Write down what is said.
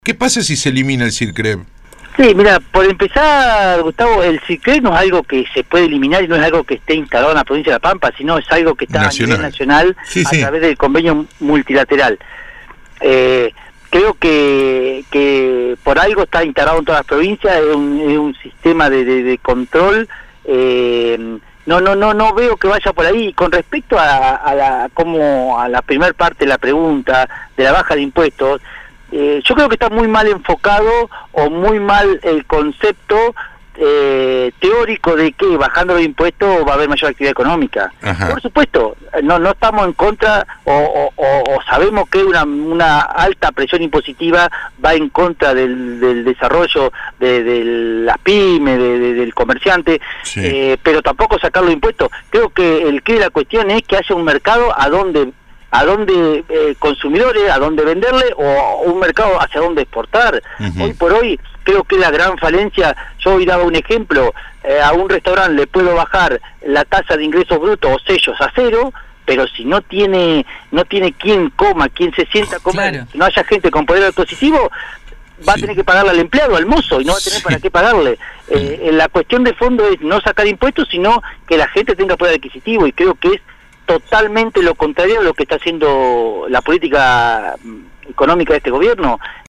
¿Qué pasa si se elimina el CIRCREV? Sí, mira, por empezar, Gustavo, el CIRCREV no es algo que se puede eliminar y no es algo que esté instalado en la provincia de La Pampa, sino es algo que está Nacional. a nivel nacional a través del convenio multilateral. Creo que por algo está instalado en todas las provincias, es un sistema de control. No veo que vaya por ahí. Con respecto a la primera parte de la pregunta de la baja de impuestos, yo creo que está muy mal enfocado o muy mal el concepto teórico de que bajando los impuestos va a haber mayor actividad económica. Ajá. Por supuesto, no estamos en contra o sabemos que una alta presión impositiva va en contra del desarrollo de las pymes, del comerciante, sí. pero tampoco sacar los impuestos. Creo que el quid de la cuestión es que haya un mercado a donde consumidores, a dónde venderle, o un mercado hacia dónde exportar. Hoy por hoy creo que la gran falencia, yo hoy daba un ejemplo, a un restaurante le puedo bajar la tasa de ingresos brutos o sellos a cero, pero si no tiene quien coma, quien se sienta a comer, claro, si no haya gente con poder adquisitivo, va a tener que pagarle al empleado, al mozo, y no va a tener para qué pagarle. La cuestión de fondo es no sacar impuestos, sino que la gente tenga poder adquisitivo, y creo que es totalmente lo contrario a lo que está haciendo la política económica de este gobierno.